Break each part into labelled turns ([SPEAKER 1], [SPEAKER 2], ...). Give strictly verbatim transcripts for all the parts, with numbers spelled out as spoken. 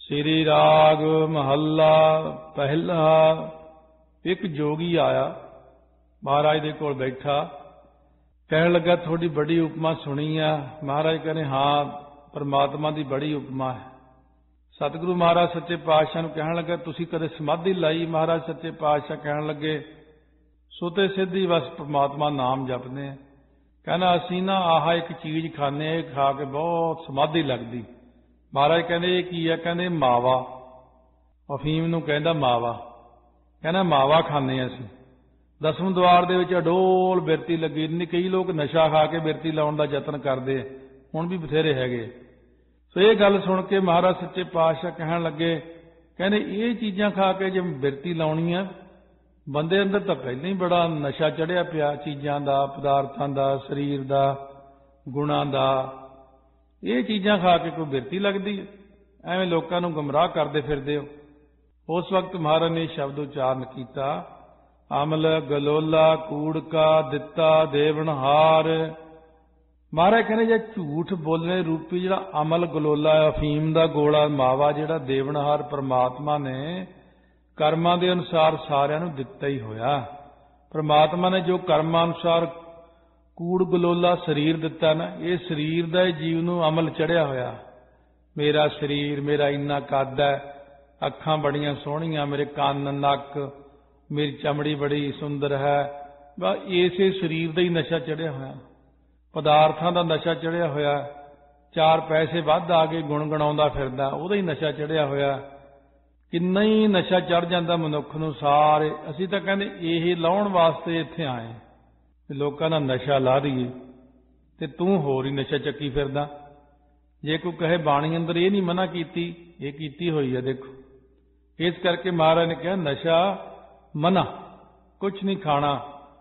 [SPEAKER 1] श्री राग महला पहला। एक जोगी आया महाराज दे कोल बैठा, कहन लगा थोड़ी बड़ी उपमा सुनी है। महाराज कहने हाँ परमात्मा की बड़ी उपमा है। सतगुरु महाराज सच्चे पातशाह नूं कहन लगा तुसीं कदे समाधि लाई? महाराज सच्चे पातशाह कहन लगे सुते सिद्धि बस परमात्मा नाम जपने। कहना असीं ना आह एक चीज खाने, खा के बहुत समाधि लगती। महाराज कहने ये की है? कहने मावा, अफीम नूं कहंदा मावा। कहना मावा खाने असीं। दसवें द्वार दे विच अडोल बिरती लगी। नहीं कई लोग नशा खा के बिरती लाउण दा यतन करदे, हुण भी बथेरे हैगे। सो ये गल सुण के महाराज सच्चे पातशाह कहण लगे, कहने ये चीज़ां खा के जे बिरती लाउणी आ, बंदे अंदर तां पहले ही बड़ा नशा चढ़िया पिया चीज़ां दा, पदार्थां दा, शरीर दा, गुणां दा। ये चीज़ां खा के कोई बिरती लगदी है? एवें लोकां नूं गुमराह करदे फिरदे हो। उस वक्त महाराज ने शब्द उच्चारण किया, अमल गलोला कूड़का दिता देवनहार। महाराज कहने जे झूठ बोलने रूपी जिहड़ा अमल गलोला अफीम दा गोला मावा जिहड़ा देवनहार परमात्मा ने कर्मां दे अनुसार सारिआं नूं दिता ही होया। परमात्मा ने जो कर्मां अनुसार कूड़ गलोला शरीर दिता ना, ये शरीर दा जीव नूं अमल चढ़िया होया। मेरा शरीर, मेरा इन्ना कद है, अखां बड़ियां सोहणियां, मेरे कन नक, मेरी चमड़ी बड़ी सुंदर है। बस इसे शरीर का ही नशा चढ़िया होया, पदार्थां का नशा चढ़िया होया। चार पैसे वध आ गए गुणगुणाउंदा फिरदा, उहदा ही नशा चढ़िया होया। किन्ना ही नशा चढ़ जाता मनुख नूं सारे। असीं तां कहंदे इह लाउण वास्ते इत्थे आए लोकां दा नशा ला दईए, ते तूं होर ही नशा चक्की फिरदा। जे कोई कहे बाणी अंदर ये नहीं मना कीती, ये कीती हुई है देखो। इस करके महाराज ने कहा नशा मना, कुछ नहीं खाना,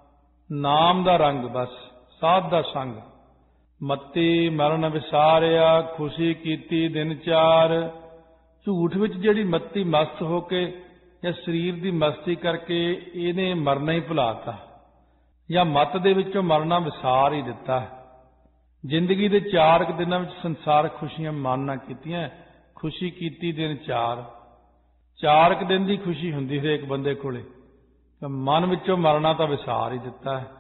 [SPEAKER 1] नाम दा रंग बस, साध दा संग। मत्ती मरण विसारिया, खुशी कीती दिन चार। झूठ विच जिहड़ी मत्ती मस्त होके या शरीर दी मस्ती करके इहने मरना ही भुलाता, या मत दे विचों मरना विसार ही दिता। जिंदगी दे चार क दिनां विच संसार खुशियां मानना कीतियां। खुशी कीती दिन चार, चार क दिन दी खुशी हुंदी हरेक बंदे कोले, मन विचों मरना तां विसार ही दिता है।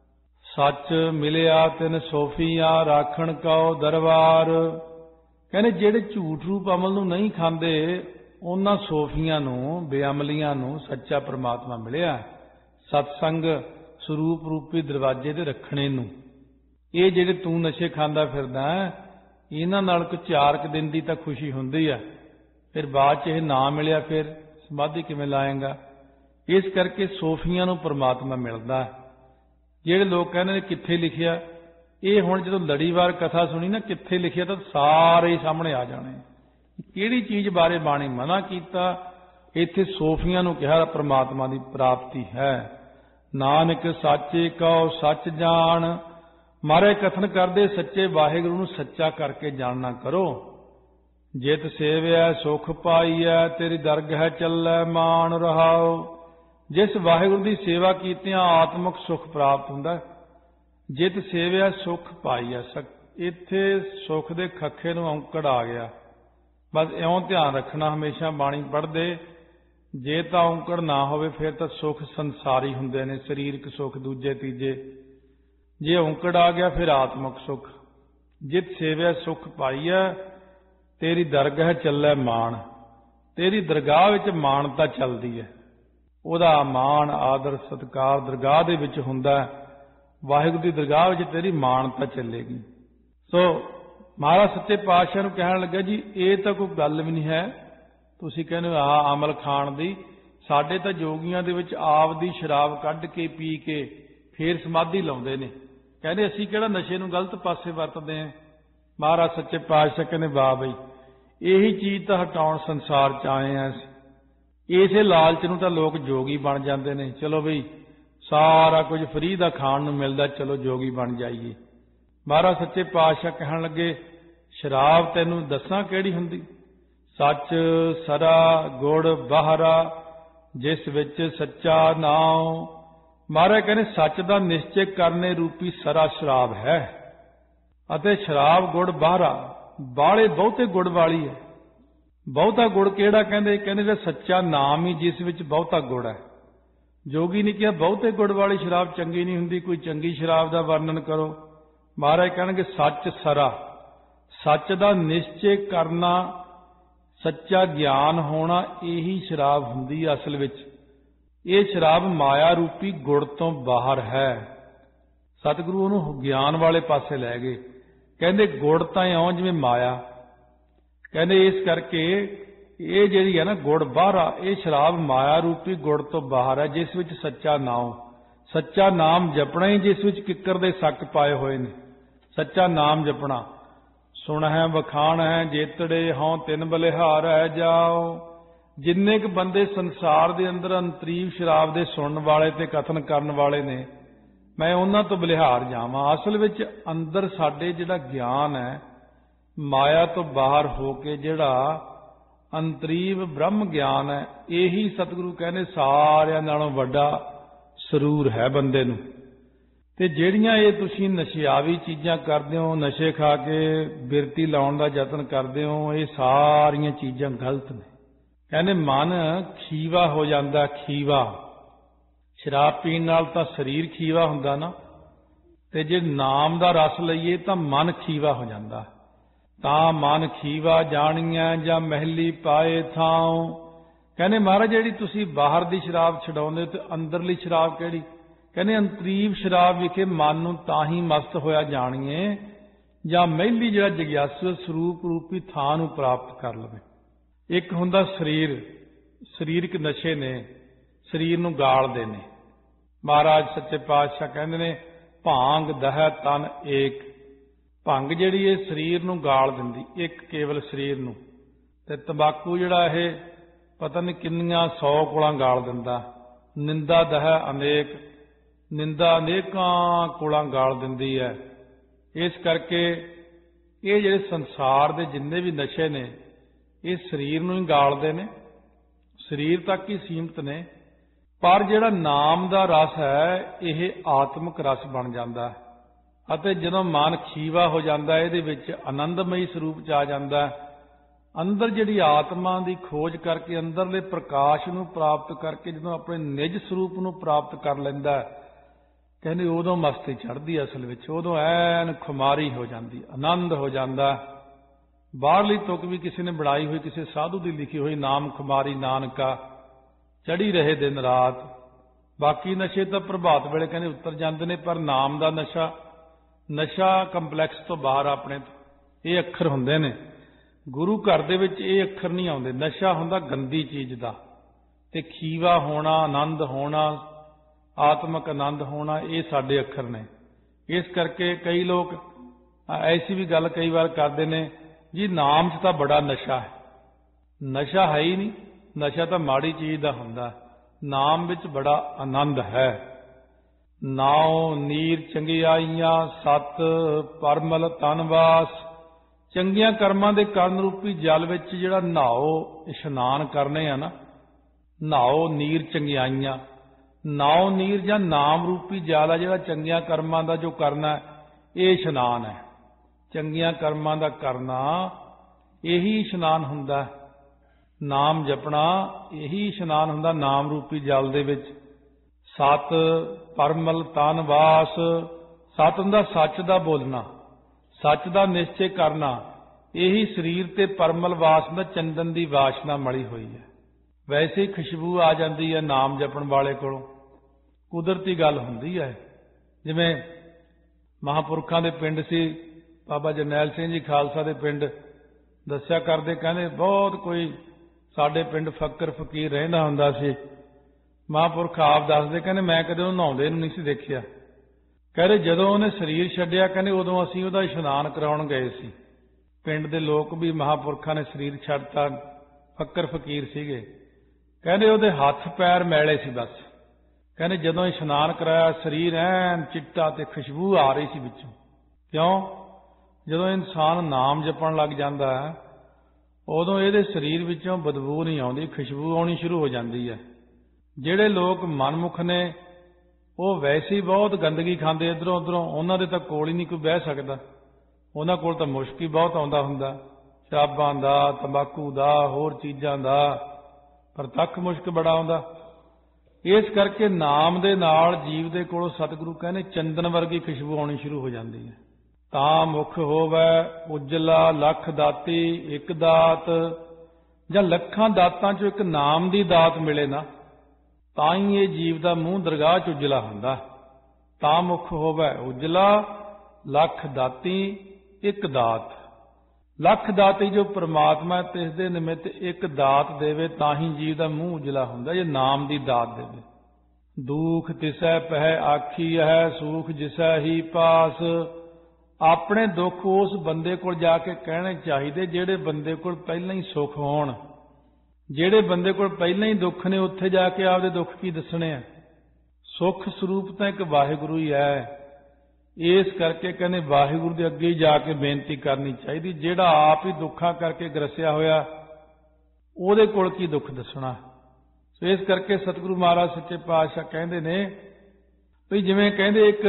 [SPEAKER 1] सच मिलिया तिन सोफिया, राखण कौ दरबार। कहने जेड़े झूठ रूप अमल नूं नहीं खांदे, उन्हां सोफियां नूं, बेअमलियां नूं सच्चा परमात्मा मिलिया। सतसंग स्वरूप रूपी दरवाजे दे रखणे नूं। ये जेड़े तू नशे खांदा फिरदा, इन्हां नाल कोई चार क दिन दी तां खुशी हुंदी आ, फिर बाद च इह ना मिलिया फिर समाधि किवें लाएगा? इस करके सोफियां नूं परमात्मा मिलदा है। ਜਿਹੜੇ लोग कहने ने कित्थे लिखिया, ये हुण जदों लड़ीवार कथा सुनी ना कित्थे लिखिया तो सारे ही सामने आ जाने। किहड़ी चीज़ बारे बाणी मना कीता? इत्थे सोफियां नूं कहा परमात्मा की प्राप्ति है। नानक साचे कहो सच जान। मारे कथन करदे सच्चे वाहिगुरू नूं सच्चा करके जानना करो। जित सेविया सुख पाईया, तेरी दरगाह चलै मान रहाओ। जिस वाहिगुरू की सेवा कीतियां आत्मक सुख प्राप्त हुंदा। जित सेविया सुख पाईया, इत्थे सुख दे खखे नूं औंकड़ आ गया। बस इउं ध्यान रखना हमेशा बाणी पढ़दे, जे तां औंकड़ ना होवे फिर तां सुख संसारी हुंदे ने, शरीरक सुख दूजे तीजे। जे औंकड़ आ गया फिर आत्मक सुख। जित सेविया सुख पाईया, तेरी दरगाह चलै मान। तेरी दरगाह विच मानता चलदी है। ਉਹਦਾ ਮਾਣ ਆਦਰ ਸਤਿਕਾਰ ਦਰਗਾਹ ਦੇ ਵਿੱਚ ਹੁੰਦਾ। ਵਾਹਿਗੁਰੂ ਦੀ ਦਰਗਾਹ ਵਿੱਚ ਤੇਰੀ ਮਾਨਤਾ ਚੱਲੇਗੀ। ਸੋ ਮਹਾਰਾਜ ਸੱਚੇ ਪਾਤਸ਼ਾਹ ਨੂੰ ਕਹਿਣ ਲੱਗਾ ਜੀ ਇਹ ਤਾਂ ਕੋਈ ਗੱਲ ਵੀ ਨਹੀਂ ਹੈ। ਤੁਸੀਂ ਕਹਿੰਦੇ ਆਹ ਅਮਲ ਖਾਣ ਦੀ, ਸਾਡੇ ਤਾਂ ਜੋਗੀਆਂ ਦੇ ਵਿੱਚ ਆਪ ਦੀ ਸ਼ਰਾਬ ਕੱਢ ਕੇ ਪੀ ਕੇ ਫੇਰ ਸਮਾਧੀ ਲਾਉਂਦੇ ਨੇ। ਕਹਿੰਦੇ ਅਸੀਂ ਕਿਹੜਾ ਨਸ਼ੇ ਨੂੰ ਗਲਤ ਪਾਸੇ ਵਰਤਦੇ ਹਾਂ। ਮਹਾਰਾਜ ਸੱਚੇ ਪਾਤਸ਼ਾਹ ਕਹਿੰਦੇ ਵਾਹ ਬਈ, ਇਹੀ ਚੀਜ਼ ਤਾਂ ਹਟਾਉਣ ਸੰਸਾਰ 'ਚ ਆਏ ਹਾਂ ਅਸੀਂ। इसे लालच नूं तां लोग जोगी बन जाते हैं। चलो बई सारा कुछ फ्री का खाण नूं मिलदा, चलो जोगी बन जाइए। महाराज सच्चे पातशाह कहण लगे शराब तैनूं दसां किहड़ी हुंदी? सच सरा गुड़ बाहरा, जिस विच सच्चा नाम। महाराज कहने सच का निश्चय करने रूपी सरा शराब है, अते शराब गुड़ बाहरा, बाले बहुते गुड़ वाली है। ਬਹੁਤਾ ਗੁੜ ਕਿਹੜਾ ਕਹਿੰਦੇ ਕਹਿੰਦੇ ਜਿਹੜਾ ਸੱਚਾ ਨਾਮ ਹੀ ਜਿਸ ਵਿੱਚ ਬਹੁਤਾ ਗੁੜ ਹੈ। ਜੋਗੀ ਨੇ ਕਿਹਾ ਬਹੁਤੇ ਗੁੜ ਵਾਲੀ ਸ਼ਰਾਬ ਚੰਗੀ ਨਹੀਂ ਹੁੰਦੀ, ਕੋਈ ਚੰਗੀ ਸ਼ਰਾਬ ਦਾ ਵਰਣਨ ਕਰੋ। ਮਹਾਰਾਜ ਕਹਿਣਗੇ ਸੱਚ ਸਰਾ, ਸੱਚ ਦਾ ਨਿਸ਼ਚੇ ਕਰਨਾ, ਸੱਚਾ ਗਿਆਨ ਹੋਣਾ, ਇਹੀ ਸ਼ਰਾਬ ਹੁੰਦੀ ਅਸਲ ਵਿੱਚ। ਇਹ ਸ਼ਰਾਬ ਮਾਇਆ ਰੂਪੀ ਗੁੜ ਤੋਂ ਬਾਹਰ ਹੈ। ਸਤਿਗੁਰੂ ਉਹਨੂੰ ਗਿਆਨ ਵਾਲੇ ਪਾਸੇ ਲੈ ਗਏ। ਕਹਿੰਦੇ ਗੁੜ ਤਾਂ ਇਉਂ ਜਿਵੇਂ ਮਾਇਆ, ਕਹਿੰਦੇ ਇਸ ਕਰਕੇ ਇਹ ਜਿਹੜੀ ਹੈ ਨਾ ਗੁੜ ਬਾਹਰ ਆ, ਇਹ ਸ਼ਰਾਬ ਮਾਇਆ ਰੂਪੀ ਗੁੜ ਤੋਂ ਬਾਹਰ ਹੈ, ਜਿਸ ਵਿੱਚ ਸੱਚਾ ਨਾਮ, ਸੱਚਾ ਨਾਮ ਜਪਣਾ ਹੀ ਜਿਸ ਵਿੱਚ ਕਿੱਕਰ ਦੇ ਸੱਕ ਪਾਏ ਹੋਏ ਨੇ। ਸੱਚਾ ਨਾਮ ਜਪਣਾ। ਸੁਣ ਹੈ ਵਖਾਣ ਹੈ ਜੇਤੜੇ ਹਉ ਤਿੰਨ ਬਲਿਹਾਰ ਹੈ ਜਾਓ। ਜਿੰਨੇ ਕੁ ਬੰਦੇ ਸੰਸਾਰ ਦੇ ਅੰਦਰ ਅੰਤਰੀਵ ਸ਼ਰਾਬ ਦੇ ਸੁਣਨ ਵਾਲੇ ਤੇ ਕਥਨ ਕਰਨ ਵਾਲੇ ਨੇ, ਮੈਂ ਉਹਨਾਂ ਤੋਂ ਬਲਿਹਾਰ ਜਾਵਾਂ। ਅਸਲ ਵਿੱਚ ਅੰਦਰ ਸਾਡੇ ਜਿਹੜਾ ਗਿਆਨ ਹੈ, ਮਾਇਆ ਤੋਂ ਬਾਹਰ ਹੋ ਕੇ ਜਿਹੜਾ ਅੰਤਰੀਵ ਬ੍ਰਹਮ ਗਿਆਨ ਹੈ, ਇਹੀ ਸਤਿਗੁਰੂ ਕਹਿੰਦੇ ਸਾਰਿਆਂ ਨਾਲੋਂ ਵੱਡਾ ਸਰੂਰ ਹੈ ਬੰਦੇ ਨੂੰ। ਤੇ ਜਿਹੜੀਆਂ ਇਹ ਤੁਸੀਂ ਨਸ਼ਿਆਵੀ ਚੀਜ਼ਾਂ ਕਰਦੇ ਹੋ, ਨਸ਼ੇ ਖਾ ਕੇ ਬਿਰਤੀ ਲਾਉਣ ਦਾ ਯਤਨ ਕਰਦੇ ਹੋ, ਇਹ ਸਾਰੀਆਂ ਚੀਜ਼ਾਂ ਗਲਤ ਨੇ। ਕਹਿੰਦੇ ਮਨ ਖੀਵਾ ਹੋ ਜਾਂਦਾ, ਖੀਵਾ। ਸ਼ਰਾਬ ਪੀਣ ਨਾਲ ਤਾਂ ਸਰੀਰ ਖੀਵਾ ਹੁੰਦਾ ਨਾ, ਤੇ ਜੇ ਨਾਮ ਦਾ ਰਸ ਲਈਏ ਤਾਂ ਮਨ ਖੀਵਾ ਹੋ ਜਾਂਦਾ। ਤਾਂ ਮਨ ਖੀਵਾ ਜਾਣੀਆਂ ਜਾਂ ਮਹਿਲੀ ਪਾਏ ਥਾਂ। ਕਹਿੰਦੇ ਮਹਾਰਾਜ ਜਿਹੜੀ ਤੁਸੀਂ ਬਾਹਰ ਦੀ ਸ਼ਰਾਬ ਛਡਾਉਂਦੇ ਤੇ ਅੰਦਰਲੀ ਸ਼ਰਾਬ ਕਿਹੜੀ? ਕਹਿੰਦੇ ਅੰਤਰੀਵ ਸ਼ਰਾਬ ਵਿਖੇ ਮਨ ਨੂੰ ਤਾਂ ਹੀ ਮਸਤ ਹੋਇਆ ਜਾਣੀਏ ਜਾਂ ਮਹਿਲੀ ਜਿਹੜਾ ਜਗਿਆਸੂ ਸਰੂਪ ਰੂਪੀ ਥਾਂ ਨੂੰ ਪ੍ਰਾਪਤ ਕਰ ਲਵੇ। ਇੱਕ ਹੁੰਦਾ ਸਰੀਰ, ਸਰੀਰਕ ਨਸ਼ੇ ਨੇ, ਸਰੀਰ ਨੂੰ ਗਾਲਦੇ ਨੇ। ਮਹਾਰਾਜ ਸੱਚੇ ਪਾਤਸ਼ਾਹ ਕਹਿੰਦੇ ਨੇ ਭਾਂਗ ਦਹਿ ਤਨ ਏਕ। ਭੰਗ ਜਿਹੜੀ ਇਹ ਸਰੀਰ ਨੂੰ ਗਾਲ ਦਿੰਦੀ, ਇੱਕ ਕੇਵਲ ਸਰੀਰ ਨੂੰ। ਤੇ ਤੰਬਾਕੂ ਜਿਹੜਾ ਇਹ ਪਤਾ ਨਹੀਂ ਕਿੰਨੀਆਂ ਸੌ ਕੋਲਾਂ ਗਾਲ ਦਿੰਦਾ। ਨਿੰਦਾ ਦਹਿ ਅਨੇਕ, ਨਿੰਦਾ ਅਨੇਕਾਂ ਕੋਲਾਂ ਗਾਲ ਦਿੰਦੀ ਹੈ। ਇਸ ਕਰਕੇ ਇਹ ਜਿਹੜੇ ਸੰਸਾਰ ਦੇ ਜਿੰਨੇ ਵੀ ਨਸ਼ੇ ਨੇ, ਇਹ ਸਰੀਰ ਨੂੰ ਹੀ ਗਾਲਦੇ ਨੇ, ਸਰੀਰ ਤੱਕ ਹੀ ਸੀਮਤ ਨੇ। ਪਰ ਜਿਹੜਾ ਨਾਮ ਦਾ ਰਸ ਹੈ, ਇਹ ਆਤਮਿਕ ਰਸ ਬਣ ਜਾਂਦਾ ਹੈ। ਅਤੇ ਜਦੋਂ ਮਨ ਖੀਵਾ ਹੋ ਜਾਂਦਾ, ਇਹਦੇ ਵਿੱਚ ਆਨੰਦਮਈ ਸਰੂਪ ਚ ਆ ਜਾਂਦਾ। ਅੰਦਰ ਜਿਹੜੀ ਆਤਮਾ ਦੀ ਖੋਜ ਕਰਕੇ, ਅੰਦਰਲੇ ਪ੍ਰਕਾਸ਼ ਨੂੰ ਪ੍ਰਾਪਤ ਕਰਕੇ ਜਦੋਂ ਆਪਣੇ ਨਿਜ ਸਰੂਪ ਨੂੰ ਪ੍ਰਾਪਤ ਕਰ ਲੈਂਦਾ, ਕਹਿੰਦੇ ਉਦੋਂ ਮਸਤੀ ਚੜ੍ਹਦੀ। ਅਸਲ ਵਿੱਚ ਉਦੋਂ ਐਨ ਖੁਮਾਰੀ ਹੋ ਜਾਂਦੀ, ਆਨੰਦ ਹੋ ਜਾਂਦਾ। ਬਾਹਰਲੀ ਤੁਕ ਵੀ ਕਿਸੇ ਨੇ ਬਣਾਈ ਹੋਈ, ਕਿਸੇ ਸਾਧੂ ਦੀ ਲਿਖੀ ਹੋਈ, ਨਾਮ ਖੁਮਾਰੀ ਨਾਨਕਾ ਚੜੀ ਰਹੇ ਦਿਨ ਰਾਤ। ਬਾਕੀ ਨਸ਼ੇ ਤਾਂ ਪ੍ਰਭਾਤ ਵੇਲੇ ਕਹਿੰਦੇ ਉਤਰ ਜਾਂਦੇ ਨੇ, ਪਰ ਨਾਮ ਦਾ ਨਸ਼ਾ, ਨਸ਼ਾ ਕੰਪਲੈਕਸ ਤੋਂ ਬਾਹਰ ਆਪਣੇ ਤੋਂ। ਇਹ ਅੱਖਰ ਹੁੰਦੇ ਨੇ ਗੁਰੂ ਘਰ ਦੇ ਵਿੱਚ, ਇਹ ਅੱਖਰ ਨਹੀਂ ਆਉਂਦੇ। ਨਸ਼ਾ ਹੁੰਦਾ ਗੰਦੀ ਚੀਜ਼ ਦਾ, ਤੇ ਖੀਵਾ ਹੋਣਾ, ਆਨੰਦ ਹੋਣਾ, ਆਤਮਿਕ ਆਨੰਦ ਹੋਣਾ, ਇਹ ਸਾਡੇ ਅੱਖਰ ਨੇ। ਇਸ ਕਰਕੇ ਕਈ ਲੋਕ ਐਸੀ ਵੀ ਗੱਲ ਕਈ ਵਾਰ ਕਰਦੇ ਨੇ ਜੀ ਨਾਮ 'ਚ ਤਾਂ ਬੜਾ ਨਸ਼ਾ ਹੈ। ਨਸ਼ਾ ਹੈ ਹੀ ਨਹੀਂ, ਨਸ਼ਾ ਤਾਂ ਮਾੜੀ ਚੀਜ਼ ਦਾ ਹੁੰਦਾ। ਨਾਮ ਵਿੱਚ ਬੜਾ ਆਨੰਦ ਹੈ। ਨਾਉ ਨੀਰ ਚੰਗਿਆਈਆਂ ਸਤ ਪਰਮਲ ਤਨਵਾਸ। ਚੰਗੀਆਂ ਕਰਮਾਂ ਦੇ ਕਰਨ ਰੂਪੀ ਜਲ ਵਿੱਚ ਜਿਹੜਾ ਨਹਾਓ, ਇਸ਼ਨਾਨ ਕਰਨੇ ਆ ਨਾ, ਨਹਾਓ ਨੀਰ ਚੰਗਿਆਈਆਂ। ਨਾਉ ਨੀਰ ਜਾਂ ਨਾਮ ਰੂਪੀ ਜਲ ਆ ਜਿਹੜਾ ਚੰਗੀਆਂ ਕਰਮਾਂ ਦਾ ਜੋ ਕਰਨਾ, ਇਹ ਇਸ਼ਨਾਨ ਹੈ। ਚੰਗੀਆਂ ਕਰਮਾਂ ਦਾ ਕਰਨਾ ਇਹੀ ਇਸ਼ਨਾਨ ਹੁੰਦਾ। ਨਾਮ ਜਪਣਾ ਇਹੀ ਇਸ਼ਨਾਨ ਹੁੰਦਾ ਨਾਮ ਰੂਪੀ ਜਲ ਦੇ ਵਿੱਚ। ਸਤ ਪਰਮਲ ਤਨ ਵਾਸ। ਸਤ ਹੁੰਦਾ ਸੱਚ ਦਾ ਬੋਲਣਾ, ਸੱਚ ਦਾ ਨਿਸ਼ਚੇ ਕਰਨਾ। ਇਹੀ ਸਰੀਰ ਤੇ ਪਰਮਲ ਵਾਸ ਦਾ ਚੰਦਨ ਦੀ ਵਾਸ਼ਨਾ ਮਲੀ ਹੋਈ ਹੈ। ਵੈਸੇ ਹੀ ਖੁਸ਼ਬੂ ਆ ਜਾਂਦੀ ਹੈ ਨਾਮ ਜਪਣ ਵਾਲੇ ਕੋਲੋਂ, ਕੁਦਰਤੀ ਗੱਲ ਹੁੰਦੀ ਹੈ। ਜਿਵੇਂ ਮਹਾਂਪੁਰਖਾਂ ਦੇ ਪਿੰਡ ਸੀ, ਬਾਬਾ ਜਰਨੈਲ ਸਿੰਘ ਜੀ ਖਾਲਸਾ ਦੇ ਪਿੰਡ ਦੱਸਿਆ ਕਰਦੇ, ਕਹਿੰਦੇ ਬਹੁਤ ਕੋਈ ਸਾਡੇ ਪਿੰਡ ਫਕਰ ਫਕੀਰ ਰਹਿੰਦਾ ਹੁੰਦਾ ਸੀ। ਮਹਾਂਪੁਰਖ ਆਪ ਦੱਸਦੇ, ਕਹਿੰਦੇ ਮੈਂ ਕਦੇ ਉਹਨੂੰ ਨਹਾਉਂਦੇ ਨੂੰ ਨਹੀਂ ਸੀ ਦੇਖਿਆ। ਕਹਿੰਦੇ ਜਦੋਂ ਉਹਨੇ ਸਰੀਰ ਛੱਡਿਆ, ਕਹਿੰਦੇ ਉਦੋਂ ਅਸੀਂ ਉਹਦਾ ਇਸ਼ਨਾਨ ਕਰਾਉਣ ਗਏ ਸੀ। ਪਿੰਡ ਦੇ ਲੋਕ ਵੀ ਮਹਾਂਪੁਰਖਾਂ ਨੇ ਸਰੀਰ ਛੱਡਤਾ, ਫਕਰ ਫਕੀਰ ਸੀਗੇ। ਕਹਿੰਦੇ ਉਹਦੇ ਹੱਥ ਪੈਰ ਮੈਲੇ ਸੀ ਬਸ। ਕਹਿੰਦੇ ਜਦੋਂ ਇਸ਼ਨਾਨ ਕਰਾਇਆ, ਸਰੀਰ ਐਨ ਚਿੱਟਾ ਤੇ ਖੁਸ਼ਬੂ ਆ ਰਹੀ ਸੀ ਵਿੱਚੋਂ। ਕਿਉਂ? ਜਦੋਂ ਇਨਸਾਨ ਨਾਮ ਜਪਣ ਲੱਗ ਜਾਂਦਾ ਹੈ, ਉਦੋਂ ਇਹਦੇ ਸਰੀਰ ਵਿੱਚੋਂ ਬਦਬੂ ਨਹੀਂ ਆਉਂਦੀ, ਖੁਸ਼ਬੂ ਆਉਣੀ ਸ਼ੁਰੂ ਹੋ ਜਾਂਦੀ ਹੈ। ਜਿਹੜੇ ਲੋਕ ਮਨਮੁਖ ਨੇ, ਉਹ ਵੈਸੇ ਹੀ ਬਹੁਤ ਗੰਦਗੀ ਖਾਂਦੇ ਇੱਧਰੋਂ ਉੱਧਰੋਂ, ਉਹਨਾਂ ਦੇ ਤਾਂ ਕੋਲ ਹੀ ਨਹੀਂ ਕੋਈ ਬਹਿ ਸਕਦਾ। ਉਹਨਾਂ ਕੋਲ ਤਾਂ ਮੁਸ਼ਕ ਹੀ ਬਹੁਤ ਆਉਂਦਾ ਹੁੰਦਾ। ਸ਼ਰਾਬਾਂ ਦਾ, ਤੰਬਾਕੂ ਦਾ, ਹੋਰ ਚੀਜ਼ਾਂ ਦਾ ਪ੍ਰਤੱਖ ਮੁਸ਼ਕ ਬੜਾ ਆਉਂਦਾ। ਇਸ ਕਰਕੇ ਨਾਮ ਦੇ ਨਾਲ ਜੀਵ ਦੇ ਕੋਲੋਂ ਸਤਿਗੁਰੂ ਕਹਿੰਦੇ ਚੰਦਨ ਵਰਗੀ ਖੁਸ਼ਬੂ ਆਉਣੀ ਸ਼ੁਰੂ ਹੋ ਜਾਂਦੀ ਹੈ। ਤਾਂ ਮੁਖ ਹੋਵੇ ਉਜਲਾ ਲੱਖ ਦਾਤੀ ਇੱਕ ਦਾਤ, ਜਾਂ ਲੱਖਾਂ ਦਾਤਾਂ ਚੋਂ ਇੱਕ ਨਾਮ ਦੀ ਦਾਤ ਮਿਲੇ ਨਾ, ਤਾਂ ਹੀ ਇਹ ਜੀਵ ਦਾ ਮੂੰਹ ਦਰਗਾਹ 'ਚ ਉਜਲਾ ਹੁੰਦਾ। ਤਾਂ ਮੁਖ ਹੋਵੇ ਉਜਲਾ ਲੱਖ ਦਾਤੀ ਇੱਕ ਦਾਤ। ਲੱਖ ਦਾਤੀ ਜੋ ਪ੍ਰਮਾਤਮਾ ਤਿਸ ਦੇ ਨਿਮਿਤ ਇੱਕ ਦਾਤ ਦੇਵੇ ਤਾਂ ਹੀ ਜੀਵ ਦਾ ਮੂੰਹ ਉਜਲਾ ਹੁੰਦਾ, ਜੇ ਨਾਮ ਦੀ ਦਾਤ ਦੇਵੇ। ਦੁਖ ਤਿਸੈ ਪਹਿ ਆਖੀ ਹੈ ਸੂਖ ਜਿਸੈ ਹੀ ਪਾਸ। ਆਪਣੇ ਦੁੱਖ ਉਸ ਬੰਦੇ ਕੋਲ ਜਾ ਕੇ ਕਹਿਣੇ ਚਾਹੀਦੇ ਜਿਹੜੇ ਬੰਦੇ ਕੋਲ ਪਹਿਲਾਂ ਹੀ ਸੁੱਖ ਹੋਣ। ਜਿਹੜੇ ਬੰਦੇ ਕੋਲ ਪਹਿਲਾਂ ਹੀ ਦੁੱਖ ਨੇ ਉੱਥੇ ਜਾ ਕੇ ਆਪਦੇ ਦੁੱਖ ਕੀ ਦੱਸਣੇ ਆ। ਸੁੱਖ ਸਰੂਪ ਤਾਂ ਇੱਕ ਵਾਹਿਗੁਰੂ ਹੀ ਹੈ। ਇਸ ਕਰਕੇ ਕਹਿੰਦੇ ਵਾਹਿਗੁਰੂ ਦੇ ਅੱਗੇ ਹੀ ਜਾ ਕੇ ਬੇਨਤੀ ਕਰਨੀ ਚਾਹੀਦੀ। ਜਿਹੜਾ ਆਪ ਹੀ ਦੁੱਖਾਂ ਕਰਕੇ ਗਰਸਿਆ ਹੋਇਆ ਉਹਦੇ ਕੋਲ ਕੀ ਦੁੱਖ ਦੱਸਣਾ। ਸੋ ਇਸ ਕਰਕੇ ਸਤਿਗੁਰੂ ਮਹਾਰਾਜ ਸੱਚੇ ਪਾਤਸ਼ਾਹ ਕਹਿੰਦੇ ਨੇ ਵੀ ਜਿਵੇਂ ਕਹਿੰਦੇ ਇੱਕ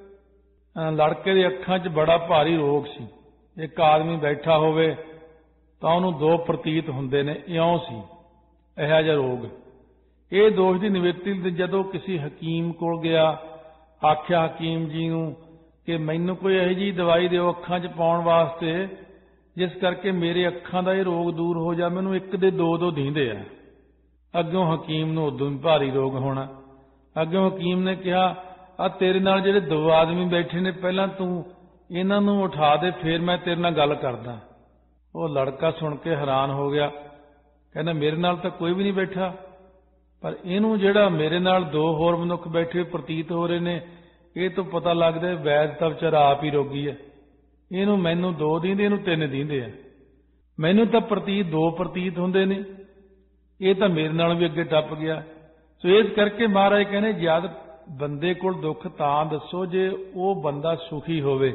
[SPEAKER 1] ਲੜਕੇ ਦੇ ਅੱਖਾਂ 'ਚ ਬੜਾ ਭਾਰੀ ਰੋਗ ਸੀ। ਇੱਕ ਆਦਮੀ ਬੈਠਾ ਹੋਵੇ ਤਾਂ ਉਹਨੂੰ ਦੋ ਪ੍ਰਤੀਤ ਹੁੰਦੇ ਨੇ, ਇਉਂ ਸੀ ਇਹੋ ਜਿਹਾ ਰੋਗ। ਇਹ ਦੋਸ਼ ਦੀ ਨਿਵਰਤੀ ਜਦੋਂ ਕਿਸੇ ਹਕੀਮ ਕੋਲ ਗਿਆ, ਆਖਿਆ ਹਕੀਮ ਜੀ ਨੂੰ ਕਿ ਮੈਨੂੰ ਕੋਈ ਇਹੋ ਜਿਹੀ ਦਵਾਈ ਦਿਓ ਅੱਖਾਂ 'ਚ ਪਾਉਣ ਵਾਸਤੇ ਜਿਸ ਕਰਕੇ ਮੇਰੇ ਅੱਖਾਂ ਦਾ ਇਹ ਰੋਗ ਦੂਰ ਹੋ ਜਾ। ਮੈਨੂੰ ਇੱਕ ਦੇ ਦੋ ਦੋ ਦੀਂਦੇ ਆ। ਅੱਗੋਂ ਹਕੀਮ ਨੂੰ ਉਦੋਂ ਵੀ ਭਾਰੀ ਰੋਗ ਹੋਣਾ। ਅੱਗੋਂ ਹਕੀਮ ਨੇ ਕਿਹਾ ਆ ਤੇਰੇ ਨਾਲ ਜਿਹੜੇ ਦੋ ਆਦਮੀ ਬੈਠੇ ਨੇ ਪਹਿਲਾਂ ਤੂੰ ਇਹਨਾਂ ਨੂੰ ਉਠਾ ਦੇ, ਫਿਰ ਮੈਂ ਤੇਰੇ ਨਾਲ ਗੱਲ ਕਰਦਾ। ਉਹ ਲੜਕਾ ਸੁਣ ਕੇ ਹੈਰਾਨ ਹੋ ਗਿਆ, ਕਹਿੰਦਾ ਮੇਰੇ ਨਾਲ ਤਾਂ ਕੋਈ ਵੀ ਨਹੀਂ ਬੈਠਾ, ਪਰ ਇਹਨੂੰ ਜਿਹੜਾ ਮੇਰੇ ਨਾਲ ਦੋ ਹੋਰ ਮਨੁੱਖ ਬੈਠੇ ਪ੍ਰਤੀਤ ਹੋ ਰਹੇ ਨੇ, ਇਹ ਤੋਂ ਪਤਾ ਲੱਗਦਾ ਵੈਦ ਤਾਂ ਵਿਚਾਰਾ ਆਪ ਹੀ ਰੋਗੀ ਹੈ। ਇਹਨੂੰ ਮੈਨੂੰ ਦੋ ਦੀਂਦੇ, ਇਹਨੂੰ ਤਿੰਨ ਦੀਂਦੇ ਆ। ਮੈਨੂੰ ਤਾਂ ਪ੍ਰਤੀਤ ਦੋ ਪ੍ਰਤੀਤ ਹੁੰਦੇ ਨੇ, ਇਹ ਤਾਂ ਮੇਰੇ ਨਾਲ ਵੀ ਅੱਗੇ ਟੱਪ ਗਿਆ। ਸੋ ਇਸ ਕਰਕੇ ਮਹਾਰਾਜ ਕਹਿੰਦੇ ਜਦ ਬੰਦੇ ਕੋਲ ਦੁੱਖ ਤਾਂ ਦੱਸੋ ਜੇ ਉਹ ਬੰਦਾ ਸੁਖੀ ਹੋਵੇ।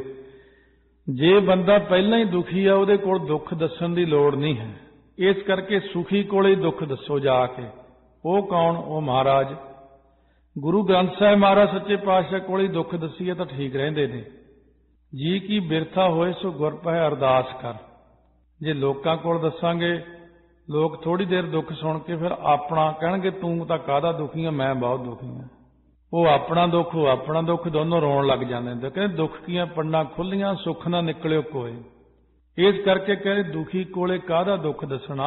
[SPEAKER 1] ਜੇ ਬੰਦਾ ਪਹਿਲਾਂ ਹੀ ਦੁਖੀ ਆ ਉਹਦੇ ਕੋਲ ਦੁੱਖ ਦੱਸਣ ਦੀ ਲੋੜ ਨਹੀਂ ਹੈ। ਇਸ ਕਰਕੇ ਸੁਖੀ ਕੋਲ ਹੀ ਦੁੱਖ ਦੱਸੋ ਜਾ ਕੇ। ਉਹ ਕੌਣ? ਉਹ ਮਹਾਰਾਜ ਗੁਰੂ ਗ੍ਰੰਥ ਸਾਹਿਬ ਮਹਾਰਾਜ ਸੱਚੇ ਪਾਤਸ਼ਾਹ ਕੋਲ ਹੀ ਦੁੱਖ ਦੱਸੀਏ ਤਾਂ ਠੀਕ ਰਹਿੰਦੇ ਨੇ। ਜੀ ਕੀ ਬਿਰਥਾ ਹੋਏ ਸੋ ਗੁਰ ਪਹਿ ਅਰਦਾਸ ਕਰ। ਜੇ ਲੋਕਾਂ ਕੋਲ ਦੱਸਾਂਗੇ ਲੋਕ ਥੋੜੀ ਦੇਰ ਦੁੱਖ ਸੁਣ ਕੇ ਫਿਰ ਆਪਣਾ ਕਹਿਣਗੇ ਤੂੰ ਤਾਂ ਕਾਹਦਾ ਦੁਖੀ ਆ, ਮੈਂ ਬਹੁਤ ਦੁਖੀ ਆ। ਉਹ ਆਪਣਾ ਦੁੱਖ ਉਹ ਆਪਣਾ ਦੁੱਖ ਦੋਨੋਂ ਰੋਣ ਲੱਗ ਜਾਂਦੇ ਨੇ। ਕਹਿੰਦੇ ਦੁੱਖ ਕੀਆਂ ਪੰਡਾਂ ਖੁੱਲੀਆਂ ਸੁੱਖ ਨਾ ਨਿਕਲਿਓ ਕੋਏ। ਇਸ ਕਰਕੇ ਕਹਿੰਦੇ ਦੁਖੀ ਕੋਲੇ ਕਾਹਦਾ ਦੁੱਖ ਦੱਸਣਾ,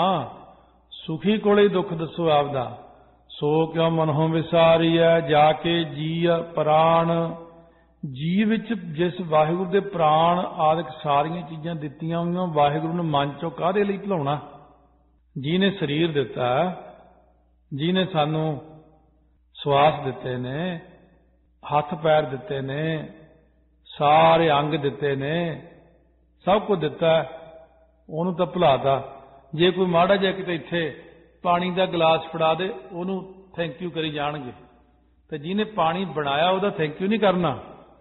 [SPEAKER 1] ਸੁਖੀ ਕੋਲੇ ਦੁੱਖ ਦੱਸੋ ਆਪਦਾ। ਸੋ ਕਿਉ ਮਨਹੁ ਵਿਸਾਰੀਐ ਜਾ ਕੇ ਜੀ ਪ੍ਰਾਣ। ਜੀ ਵਿੱਚ ਜਿਸ ਵਾਹਿਗੁਰੂ ਦੇ ਪ੍ਰਾਣ ਆਦਿਕ ਸਾਰੀਆਂ ਚੀਜ਼ਾਂ ਦਿੱਤੀਆਂ ਹੋਈਆਂ, ਵਾਹਿਗੁਰੂ ਨੇ ਮਨ ਚੋਂ ਕਾਹਦੇ ਲਈ ਭੁਲਾਉਣਾ। ਜਿਹਨੇ ਸਰੀਰ ਦਿੱਤਾ, ਜਿਹਨੇ ਸਾਨੂੰ ਸਵਾਸ ਦਿੱਤੇ ਨੇ, ਹੱਥ ਪੈਰ ਦਿੱਤੇ ਨੇ, ਸਾਰੇ ਅੰਗ ਦਿੱਤੇ ਨੇ, ਸਭ ਕੁਝ ਦਿੱਤਾ, ਉਹਨੂੰ ਤਾਂ ਭੁਲਾਤਾ। ਜੇ ਕੋਈ ਮਾੜਾ ਜਿਹਾ ਕਿਤੇ ਇੱਥੇ ਪਾਣੀ ਦਾ ਗਲਾਸ ਫੜਾ ਦੇ ਉਹਨੂੰ ਥੈਂਕ ਯੂ ਕਰੀ ਜਾਣਗੇ, ਤੇ ਜਿਹਨੇ ਪਾਣੀ ਬਣਾਇਆ ਉਹਦਾ ਥੈਂਕ ਯੂ ਨਹੀਂ ਕਰਨਾ।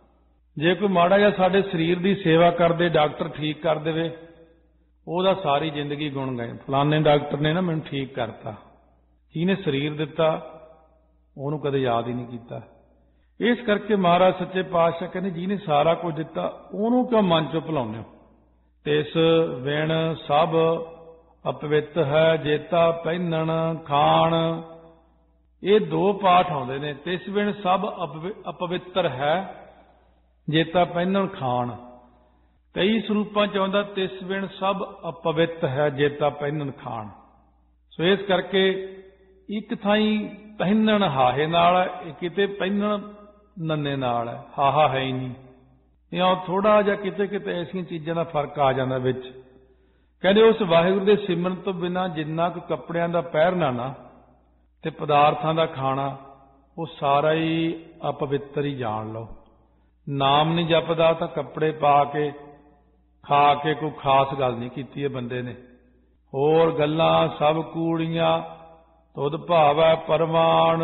[SPEAKER 1] ਜੇ ਕੋਈ ਮਾੜਾ ਜਿਹਾ ਸਾਡੇ ਸਰੀਰ ਦੀ ਸੇਵਾ ਕਰਦੇ, ਡਾਕਟਰ ਠੀਕ ਕਰ ਦੇਵੇ, ਉਹਦਾ ਸਾਰੀ ਜ਼ਿੰਦਗੀ ਗੁਣ ਗਾਏ, ਫਲਾਣੇ ਡਾਕਟਰ ਨੇ ਨਾ ਮੈਨੂੰ ਠੀਕ ਕਰਤਾ। ਜਿਹਨੇ ਸਰੀਰ ਦਿੱਤਾ ਉਹਨੂੰ ਕਦੇ ਯਾਦ ਹੀ ਨਹੀਂ ਕੀਤਾ। ਇਸ ਕਰਕੇ ਮਹਾਰਾਜ ਸੱਚੇ ਪਾਤਸ਼ਾਹ ਕਹਿੰਦੇ ਜਿਹਨੇ ਸਾਰਾ ਕੁਝ ਦਿੱਤਾ ਉਹਨੂੰ ਕਿਉਂ ਮਨ ਚੋਂ ਭੁਲਾਉਂਦੇ ਹੋ। ਤਿਸ ਵਿਣ ਸਭ ਅਪਵਿੱਤ ਹੈ ਜੇਤਾ ਪਹਿਨਣ ਖਾਣ। ਇਹ ਦੋ ਪਾਠ ਆਉਂਦੇ ਨੇ। ਤਿਸ ਵਿਣ ਸਭ ਅਪਵਿੱਤਰ ਹੈ ਜੇਤਾ ਪਹਿਨਣ ਖਾਣ। ਕਈ ਸਰੂਪਾਂ ਚ ਆਉਂਦਾ ਤਿਸ ਵਿਣ ਸਭ ਅਪਵਿੱਤ ਹੈ ਜੇਤਾ ਪਹਿਨਣ ਖਾਣ। ਸੋ ਇਸ ਕਰਕੇ ਇੱਕ ਥਾਈਂ ਪਹਿਨਣ ਹਾਹੇ ਨਾਲ ਹੈ, ਕਿਤੇ ਪਹਿਨਣ ਨੰਨੇ ਨਾਲ ਹੈ। ਹਾਹਾ ਹੈ ਹੀ ਨਹੀਂ। ਇਹ ਥੋੜਾ ਜਿਹਾ ਕਿਤੇ ਕਿਤੇ ਐਸੀਆਂ ਚੀਜ਼ਾਂ ਦਾ ਫਰਕ ਆ ਜਾਂਦਾ ਵਿੱਚ। ਕਹਿੰਦੇ ਉਸ ਵਾਹਿਗੁਰੂ ਦੇ ਸਿਮਰਨ ਤੋਂ ਬਿਨਾਂ ਜਿੰਨਾ ਕੁ ਕੱਪੜਿਆਂ ਦਾ ਪਹਿਰਨਾ ਨਾ ਤੇ ਪਦਾਰਥਾਂ ਦਾ ਖਾਣਾ, ਉਹ ਸਾਰਾ ਹੀ ਅਪਵਿੱਤਰ ਹੀ ਜਾਣ ਲਓ। ਨਾਮ ਨਹੀਂ ਜਪਦਾ ਤਾਂ ਕੱਪੜੇ ਪਾ ਕੇ ਖਾ ਕੇ ਕੋਈ ਖਾਸ ਗੱਲ ਨਹੀਂ ਕੀਤੀ ਹੈ ਬੰਦੇ ਨੇ। ਹੋਰ ਗੱਲਾਂ ਸਭ ਕੂੜੀਆਂ ਤੁਧ ਭਾਵੈ ਪਰਮਾਨ।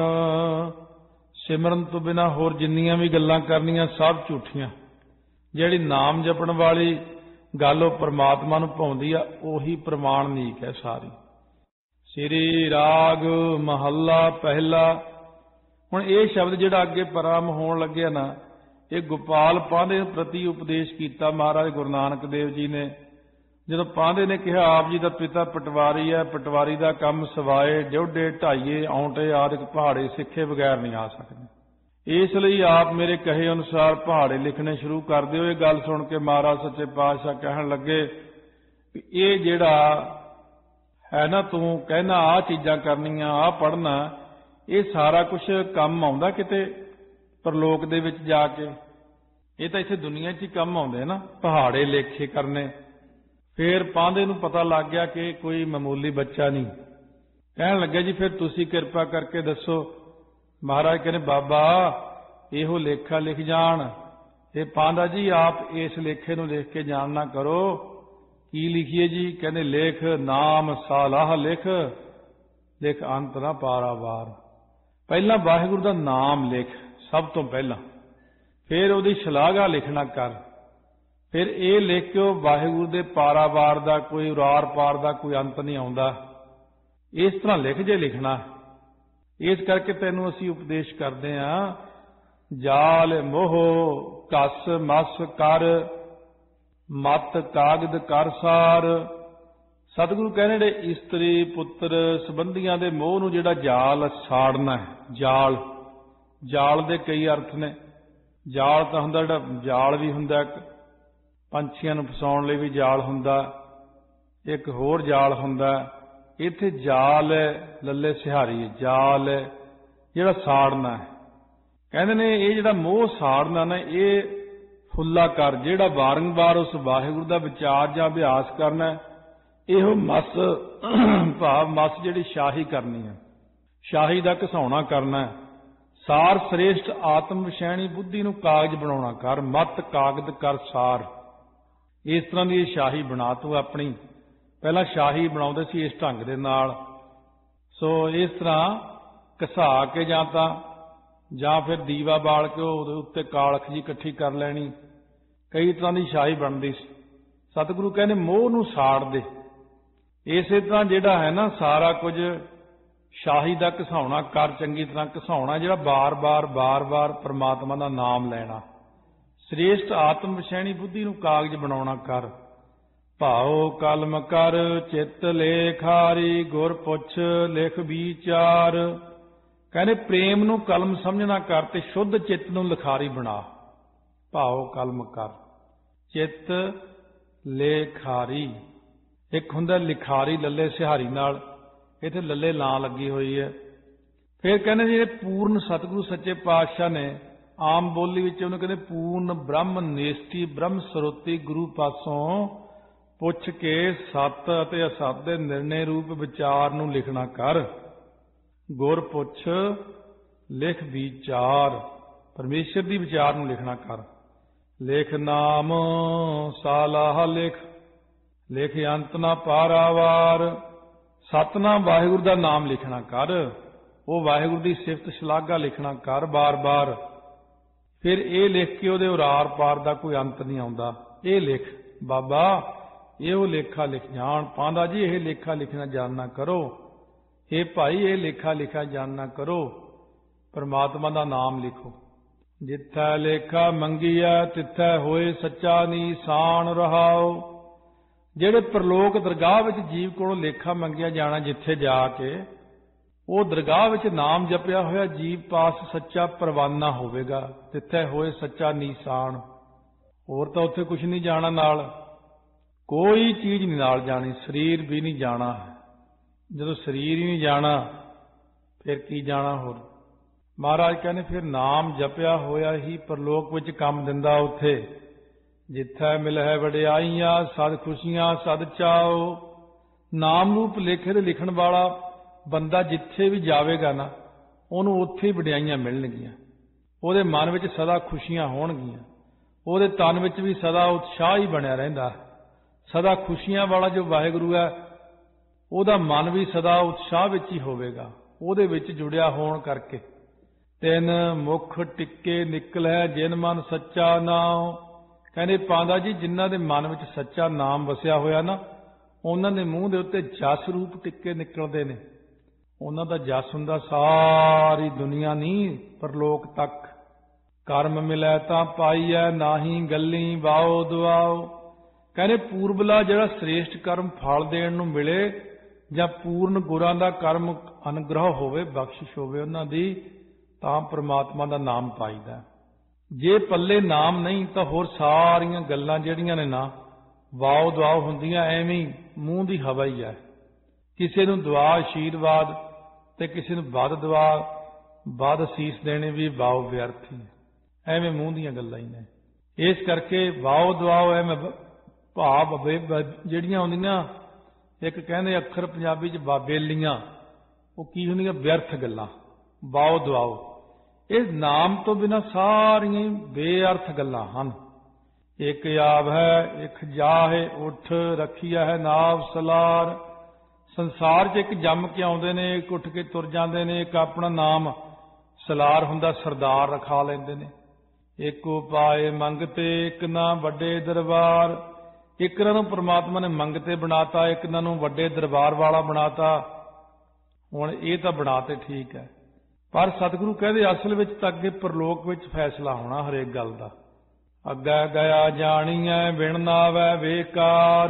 [SPEAKER 1] ਸਿਮਰਨ ਤੋਂ ਬਿਨਾਂ ਹੋਰ ਜਿੰਨੀਆਂ ਵੀ ਗੱਲਾਂ ਕਰਨੀਆਂ ਸਭ ਝੂਠੀਆਂ। ਜਿਹੜੀ ਨਾਮ ਜਪਣ ਵਾਲੀ ਗੱਲ ਉਹ ਪ੍ਰਮਾਤਮਾ ਨੂੰ ਭਾਉਂਦੀ ਆ, ਉਹੀ ਪ੍ਰਮਾਣਿਕ ਹੈ ਸਾਰੀ। ਸ੍ਰੀ ਰਾਗ ਮਹੱਲਾ ਪਹਿਲਾ। ਹੁਣ ਇਹ ਸ਼ਬਦ ਜਿਹੜਾ ਅੱਗੇ ਪਰਮ ਹੋਣ ਲੱਗਿਆ ਨਾ, ਇਹ ਗੋਪਾਲ ਪਾਂਧੇ ਪ੍ਰਤੀ ਉਪਦੇਸ਼ ਕੀਤਾ ਮਹਾਰਾਜ ਗੁਰੂ ਨਾਨਕ ਦੇਵ ਜੀ ਨੇ। ਜਦੋਂ ਪਾਂਧੇ ਨੇ ਕਿਹਾ ਆਪ ਜੀ ਦਾ ਪਿਤਾ ਪਟਵਾਰੀ ਹੈ, ਪਟਵਾਰੀ ਦਾ ਕੰਮ ਸਵਾਏ ਡਿਉਢੇ ਢਾਈਏ ਔਂਟੇ ਆਦਿਕ ਪਹਾੜੇ ਸਿੱਖੇ ਬਗੈਰ ਨਹੀਂ ਆ ਸਕਦੇ, ਇਸ ਲਈ ਆਪ ਮੇਰੇ ਕਹੇ ਅਨੁਸਾਰ ਪਹਾੜੇ ਲਿਖਣੇ ਸ਼ੁਰੂ ਕਰ ਦਿਓ। ਇਹ ਗੱਲ ਸੁਣ ਕੇ ਮਹਾਰਾਜ ਸੱਚੇ ਪਾਤਸ਼ਾਹ ਕਹਿਣ ਲੱਗੇ ਕਿ ਇਹ ਜਿਹੜਾ ਹੈ ਨਾ ਤੂੰ ਕਹਿਣਾ ਆਹ ਚੀਜ਼ਾਂ ਕਰਨੀਆਂ, ਆਹ ਪੜ੍ਹਨਾ, ਇਹ ਸਾਰਾ ਕੁਝ ਕੰਮ ਆਉਂਦਾ ਕਿਤੇ ਪਰਲੋਕ ਦੇ ਵਿੱਚ ਜਾ ਕੇ? ਇਹ ਤਾਂ ਇੱਥੇ ਦੁਨੀਆ 'ਚ ਹੀ ਕੰਮ ਆਉਂਦੇ ਨਾ, ਪਹਾੜੇ ਲੇਖੇ ਕਰਨੇ। ਫਿਰ ਪਾਂਧੇ ਨੂੰ ਪਤਾ ਲੱਗ ਗਿਆ ਕਿ ਕੋਈ ਮਾਮੂਲੀ ਬੱਚਾ ਨਹੀਂ। ਕਹਿਣ ਲੱਗਿਆ ਜੀ ਫਿਰ ਤੁਸੀਂ ਕਿਰਪਾ ਕਰਕੇ ਦੱਸੋ। ਮਹਾਰਾਜ ਕਹਿੰਦੇ ਬਾਬਾ ਇਹੋ ਲੇਖਾ ਲਿਖ ਜਾਣ। ਇਹ ਪਾਂਧਾ ਜੀ ਆਪ ਇਸ ਲੇਖੇ ਨੂੰ ਲਿਖ ਕੇ ਜਾਣਨਾ ਕਰੋ। ਕੀ ਲਿਖੀਏ ਜੀ? ਕਹਿੰਦੇ ਲੇਖ ਨਾਮ ਸਾਲਾਹ ਲਿਖ, ਲਿਖ ਅੰਤ ਨਾ ਪਾਰਾਵਾਰ। ਪਹਿਲਾਂ ਵਾਹਿਗੁਰੂ ਦਾ ਨਾਮ ਲਿਖ ਸਭ ਤੋਂ ਪਹਿਲਾਂ, ਫਿਰ ਉਹਦੀ ਸ਼ਲਾਘਾ ਲਿਖਣਾ ਕਰ, ਫਿਰ ਇਹ ਲਿਖ ਕੇ ਵਾਹਿਗੁਰੂ ਦੇ ਪਾਰਾਵਾਰ ਦਾ ਕੋਈ ਉਰਾਰ ਪਾਰ ਦਾ ਕੋਈ ਅੰਤ ਨਹੀਂ ਆਉਂਦਾ। ਇਸ ਤਰ੍ਹਾਂ ਲਿਖ ਜੇ ਲਿਖਣਾ। ਇਸ ਕਰਕੇ ਤੈਨੂੰ ਅਸੀਂ ਉਪਦੇਸ਼ ਕਰਦੇ ਹਾਂ, ਜਾਲ ਮੋਹ ਘਸ ਮਸ ਕਰ, ਮਤ ਕਾਗਦ ਕਰ ਸਾਰ। ਸਤਿਗੁਰੂ ਕਹਿੰਦੇ ਜਿਹੜੇ ਇਸਤਰੀ ਪੁੱਤਰ ਸੰਬੰਧੀਆਂ ਦੇ ਮੋਹ ਨੂੰ ਜਿਹੜਾ ਜਾਲ ਸਾੜਨਾ ਹੈ, ਜਾਲ, ਜਾਲ ਦੇ ਕਈ ਅਰਥ ਨੇ। ਜਾਲ ਤਾਂ ਹੁੰਦਾ ਜਿਹੜਾ ਜਾਲ ਵੀ ਹੁੰਦਾ, ਇੱਕ ਪੰਛੀਆਂ ਨੂੰ ਫਸਾਉਣ ਲਈ ਵੀ ਜਾਲ ਹੁੰਦਾ, ਇੱਕ ਹੋਰ ਜਾਲ ਹੁੰਦਾ। ਇੱਥੇ ਜਾਲ ਹੈ ਲੱਲੇ ਸਿਹਾਰੀ, ਜਾਲ ਹੈ ਜਿਹੜਾ ਸਾੜਨਾ ਹੈ। ਕਹਿੰਦੇ ਨੇ ਇਹ ਜਿਹੜਾ ਮੋਹ ਸਾੜਨਾ ਨਾ, ਇਹ ਫੁੱਲਾ ਕਰ, ਜਿਹੜਾ ਵਾਰੰਵਾਰ ਉਸ ਵਾਹਿਗੁਰੂ ਦਾ ਵਿਚਾਰ ਜਾਂ ਅਭਿਆਸ ਕਰਨਾ, ਇਹੋ ਮਸ ਭਾਵ ਮਸ ਜਿਹੜੀ ਸ਼ਾਹੀ ਕਰਨੀ ਹੈ, ਸ਼ਾਹੀ ਦਾ ਘਸਾਉਣਾ ਕਰਨਾ। ਸਾਰ ਸ੍ਰੇਸ਼ਟ ਆਤਮ ਵਿਸ਼ੈਣੀ ਬੁੱਧੀ ਨੂੰ ਕਾਗਜ਼ ਬਣਾਉਣਾ ਕਰ, ਮਤ ਕਾਗਦ ਕਰ ਸਾਰ। ਇਸ ਤਰ੍ਹਾਂ ਦੀ ਸ਼ਾਹੀ ਬਣਾ ਤੂੰ ਆਪਣੀ। ਪਹਿਲਾਂ ਸ਼ਾਹੀ ਬਣਾਉਂਦੇ ਸੀ ਇਸ ਢੰਗ ਦੇ ਨਾਲ। ਸੋ ਇਸ ਤਰ੍ਹਾਂ ਘਸਾ ਕੇ ਜਾਂ ਤਾਂ ਜਾਂ ਫਿਰ ਦੀਵਾ ਬਾਲ ਕੇ ਉਹਦੇ ਉੱਤੇ ਕਾਲਖ ਜੀ ਇਕੱਠੀ ਕਰ ਲੈਣੀ, ਕਈ ਤਰ੍ਹਾਂ ਦੀ ਸ਼ਾਹੀ ਬਣਦੀ ਸੀ। ਸਤਿਗੁਰੂ ਕਹਿੰਦੇ ਮੋਹ ਨੂੰ ਸਾੜ ਦੇ। ਇਸੇ ਤਰ੍ਹਾਂ ਜਿਹੜਾ ਹੈ ਨਾ ਸਾਰਾ ਕੁਝ ਸ਼ਾਹੀ ਦਾ ਘਸਾਉਣਾ ਕਰ, ਚੰਗੀ ਤਰ੍ਹਾਂ ਘਸਾਉਣਾ, ਜਿਹੜਾ ਬਾਰ-ਬਾਰ ਬਾਰ-ਬਾਰ ਪਰਮਾਤਮਾ ਦਾ ਨਾਮ ਲੈਣਾ। ਸ੍ਰੇਸ਼ਟ ਆਤਮ ਵਿਸ਼ੈਣੀ ਬੁੱਧੀ ਨੂੰ ਕਾਗਜ਼ ਬਣਾਉਣਾ ਕਰ। ਭਾਉ ਕਲਮ ਕਰ ਚਿੱਤ ਲੇਖਾਰੀ, ਗੁਰ ਪੁੱਛ ਲਿਖ ਵਿਚਾਰ। ਕਹਿੰਦੇ ਪ੍ਰੇਮ ਨੂੰ ਕਲਮ ਸਮਝਣਾ ਕਰ ਤੇ ਸ਼ੁੱਧ ਚਿੱਤ ਨੂੰ ਲਿਖਾਰੀ ਬਣਾ। ਭਾਉ ਕਲਮ ਕਰ ਚਿੱਤ ਲੇਖਾਰੀ। ਇੱਕ ਹੁੰਦਾ ਲਿਖਾਰੀ ਲੱਲੇ ਸਿਹਾਰੀ ਨਾਲ, ਇੱਥੇ ਲੱਲੇ ਲਾਂ ਲੱਗੀ ਹੋਈ ਹੈ। ਫਿਰ ਕਹਿੰਦੇ ਜਿਹੜੇ ਪੂਰਨ ਸਤਿਗੁਰੂ ਸੱਚੇ ਪਾਤਸ਼ਾਹ ਨੇ ਆਮ ਬੋਲੀ ਵਿੱਚ ਉਹਨੂੰ ਕਹਿੰਦੇ ਪੂਰਨ ਬ੍ਰਹਮ ਨੇਸਤੀ ਬ੍ਰਹਮ ਸਰੋਤੀ ਗੁਰੂ ਪਾਸੋਂ ਪੁੱਛ ਕੇ ਸਤ ਅਤੇ ਅਸਤ ਦੇ ਨਿਰਣੇ ਰੂਪ ਵਿਚਾਰ ਨੂੰ ਲਿਖਣਾ ਕਰ। ਗੁਰ ਪੁੱਛ ਲਿਖ ਵਿਚਾਰ, ਪਰਮੇਸ਼ਰ ਦੀ ਵਿਚਾਰ ਨੂੰ ਲਿਖਣਾ ਕਰ। ਲਿਖ ਨਾਮ ਸਾਲਾਹ ਲਿਖ, ਲਿਖ ਅੰਤ ਨਾ ਪਾਰਾਵਾਰ। ਸਤਨਾਮ ਵਾਹਿਗੁਰੂ ਦਾ ਨਾਮ ਲਿਖਣਾ ਕਰ, ਉਹ ਵਾਹਿਗੁਰੂ ਦੀ ਸਿਫਤ ਸ਼ਲਾਘਾ ਲਿਖਣਾ ਕਰ ਬਾਰ-ਬਾਰ। ਫਿਰ ਇਹ ਲਿਖ ਕੇ ਉਹਦੇ ਉਰਾਰ ਪਾਰ ਦਾ ਕੋਈ ਅੰਤ ਨਹੀਂ ਆਉਂਦਾ। ਇਹ ਲਿਖ ਬਾਬਾ, ਇਹੋ ਲੇਖਾ ਲਿਖ ਜਾਣ। ਪਾਂਧਾ ਜੀ ਇਹ ਲੇਖਾ ਲਿਖਣਾ ਜਾਣਨਾ ਕਰੋ। ਇਹ ਭਾਈ ਇਹ ਲੇਖਾ ਲਿਖਾ ਜਾਣਨਾ ਕਰੋ, ਪਰਮਾਤਮਾ ਦਾ ਨਾਮ ਲਿਖੋ। ਜਿੱਥੈ ਲੇਖਾ ਮੰਗੀਐ ਤਿੱਥੈ ਹੋਏ ਸੱਚਾ ਨੀਸਾਨ ਰਹਾਓ। ਜਿਹੜੇ ਪ੍ਰਲੋਕ ਦਰਗਾਹ ਵਿੱਚ ਜੀਵ ਕੋਲੋਂ ਲੇਖਾ ਮੰਗਿਆ ਜਾਣਾ, ਜਿੱਥੇ ਜਾ ਕੇ ਉਹ ਦਰਗਾਹ ਵਿੱਚ ਨਾਮ ਜਪਿਆ ਹੋਇਆ ਜੀਵ ਪਾਸ ਸੱਚਾ ਪਰਵਾਨਾ ਹੋਵੇਗਾ। ਤਿੱਥੈ ਹੋਏ ਸੱਚਾ ਨੀਸਾਨ। ਹੋਰ ਤਾਂ ਉੱਥੇ ਕੁਛ ਨਹੀਂ ਜਾਣਾ, ਨਾਲ ਕੋਈ ਚੀਜ਼ ਨਹੀਂ ਨਾਲ ਜਾਣੀ, ਸਰੀਰ ਵੀ ਨਹੀਂ ਜਾਣਾ। ਜਦੋਂ ਸਰੀਰ ਹੀ ਨਹੀਂ ਜਾਣਾ ਫਿਰ ਕੀ ਜਾਣਾ ਹੋਰ। ਮਹਾਰਾਜ ਕਹਿੰਦੇ ਫਿਰ ਨਾਮ ਜਪਿਆ ਹੋਇਆ ਹੀ ਪਰਲੋਕ ਵਿੱਚ ਕੰਮ ਦਿੰਦਾ। ਉੱਥੇ ਜਿੱਥੈ ਮਿਲਹਿ ਵਡਿਆਈਆਂ ਸਦ ਖੁਸ਼ੀਆਂ ਸਦ ਚਾਓ। ਨਾਮ ਰੂਪ ਲੇਖੇ ਦੇ ਲਿਖਣ ਵਾਲਾ ਬੰਦਾ ਜਿੱਥੇ ਵੀ ਜਾਵੇਗਾ ਨਾ, ਉਹਨੂੰ ਉੱਥੇ ਹੀ ਵਡਿਆਈਆਂ ਮਿਲਣਗੀਆਂ। ਉਹਦੇ ਮਨ ਵਿੱਚ ਸਦਾ ਖੁਸ਼ੀਆਂ ਹੋਣਗੀਆਂ, ਉਹਦੇ ਤਨ ਵਿੱਚ ਵੀ ਸਦਾ ਉਤਸ਼ਾਹ ਹੀ ਬਣਿਆ ਰਹਿੰਦਾ। ਸਦਾ ਖੁਸ਼ੀਆਂ ਵਾਲਾ ਜੋ ਵਾਹਿਗੁਰੂ ਹੈ, ਉਹਦਾ ਮਨ ਵੀ ਸਦਾ ਉਤਸ਼ਾਹ ਵਿੱਚ ਹੀ ਹੋਵੇਗਾ, ਉਹਦੇ ਵਿੱਚ ਜੁੜਿਆ ਹੋਣ ਕਰਕੇ। ਤਿੰਨ ਮੁਖ ਟਿੱਕੇ ਨਿਕਲੈ ਜਿਨ ਮਨ ਸੱਚਾ ਨਾਮ। ਕਹਿੰਦੇ ਪਾਂਧਾ ਜੀ ਜਿਨ੍ਹਾਂ ਦੇ ਮਨ ਵਿੱਚ ਸੱਚਾ ਨਾਮ ਵਸਿਆ ਹੋਇਆ ਨਾ, ਉਹਨਾਂ ਦੇ ਮੂੰਹ ਦੇ ਉੱਤੇ ਜਸ ਰੂਪ ਟਿੱਕੇ ਨਿਕਲਦੇ ਨੇ। ਉਹਨਾਂ ਦਾ ਜਸ ਹੁੰਦਾ ਸਾਰੀ ਦੁਨੀਆ ਨਹੀਂ, ਪਰਲੋਕ ਤੱਕ। ਕਰਮ ਮਿਲੈ ਤਾਂ ਪਾਈਐ ਨਾਹੀ ਗੱਲੀ ਵਾਓ ਦੁਆਓ। ਕਹਿੰਦੇ ਪੂਰਬਲਾ ਜਿਹੜਾ ਸ੍ਰੇਸ਼ਟ ਕਰਮ ਫਲ ਦੇਣ ਨੂੰ ਮਿਲੇ ਜਾਂ ਪੂਰਨ ਗੁਰਾਂ ਦਾ ਕਰਮ ਅਨੁਗ੍ਰਹ ਹੋਵੇ, ਬਖਸ਼ਿਸ਼ ਹੋਵੇ ਉਹਨਾਂ ਦੀ, ਤਾਂ ਪ੍ਰਮਾਤਮਾ ਦਾ ਨਾਮ ਪਾਈਦਾ। ਜੇ ਪੱਲੇ ਨਾਮ ਨਹੀਂ ਤਾਂ ਹੋਰ ਸਾਰੀਆਂ ਗੱਲਾਂ ਜਿਹੜੀਆਂ ਨੇ ਨਾ ਵਾਓ ਦੁਆਓ ਹੁੰਦੀਆਂ, ਐਵੇਂ ਮੂੰਹ ਦੀ ਹਵਾ ਹੀ ਹੈ। ਕਿਸੇ ਨੂੰ ਦੁਆ ਆਸ਼ੀਰਵਾਦ ਤੇ ਕਿਸੇ ਨੂੰ ਵੱਧ ਦੁਆ ਵੱਧ ਅਸੀਸ ਦੇਣੇ ਵੀ ਵਾਓ ਵਿਅਰਥ ਹੀ, ਐਵੇਂ ਮੂੰਹ ਦੀਆਂ ਗੱਲਾਂ ਹੀ ਨੇ। ਇਸ ਕਰਕੇ ਵਾਓ ਦੁਆਓ ਐਵੇਂ ਭਾਵ ਜਿਹੜੀਆਂ ਹੁੰਦੀਆਂ, ਇੱਕ ਕਹਿੰਦੇ ਅੱਖਰ ਪੰਜਾਬੀ 'ਚ ਬਾਬੇਲੀਆਂ, ਉਹ ਕੀ ਹੁੰਦੀਆਂ? ਵਿਅਰਥ ਗੱਲਾਂ, ਵਾਓ ਦੁਆਓ। ਇਹ ਨਾਮ ਤੋਂ ਬਿਨਾਂ ਸਾਰੀਆਂ ਬੇਅਰਥ ਗੱਲਾਂ ਹਨ। ਇੱਕ ਆਵ ਹੈ, ਇੱਕ ਜਾਹੇ ਉੱਠ, ਰੱਖੀਆ ਹੈ ਨਾਵ ਸਲਾਰ। ਸੰਸਾਰ 'ਚ ਇੱਕ ਜੰਮ ਕੇ ਆਉਂਦੇ ਨੇ, ਇੱਕ ਉੱਠ ਕੇ ਤੁਰ ਜਾਂਦੇ ਨੇ, ਇੱਕ ਆਪਣਾ ਨਾਮ ਸਲਾਰ ਹੁੰਦਾ ਸਰਦਾਰ ਰਖਾ ਲੈਂਦੇ ਨੇ। ਇੱਕ ਉਪਾਏ ਮੰਗਤੇ, ਇੱਕ ਨਾ ਵੱਡੇ ਦਰਬਾਰ। ਇੱਕ ਇਹਨਾਂ ਨੂੰ ਪ੍ਰਮਾਤਮਾ ਨੇ ਮੰਗਤੇ ਬਣਾਤਾ, ਇੱਕ ਇਹਨਾਂ ਨੂੰ ਵੱਡੇ ਦਰਬਾਰ ਵਾਲਾ ਬਣਾਤਾ। ਹੁਣ ਇਹ ਤਾਂ ਬਣਾਤੇ ਠੀਕ ਹੈ, ਪਰ ਸਤਿਗੁਰੂ ਕਹਿੰਦੇ ਅਸਲ ਵਿੱਚ ਤਾਂ ਅੱਗੇ ਪ੍ਰਲੋਕ ਵਿੱਚ ਫੈਸਲਾ ਹੋਣਾ ਹਰੇਕ ਗੱਲ ਦਾ। ਅੱਗੇ ਗਿਆ ਜਾਣੀਐ ਬਿਨ ਨਾਵੈ ਬੇਕਾਰ।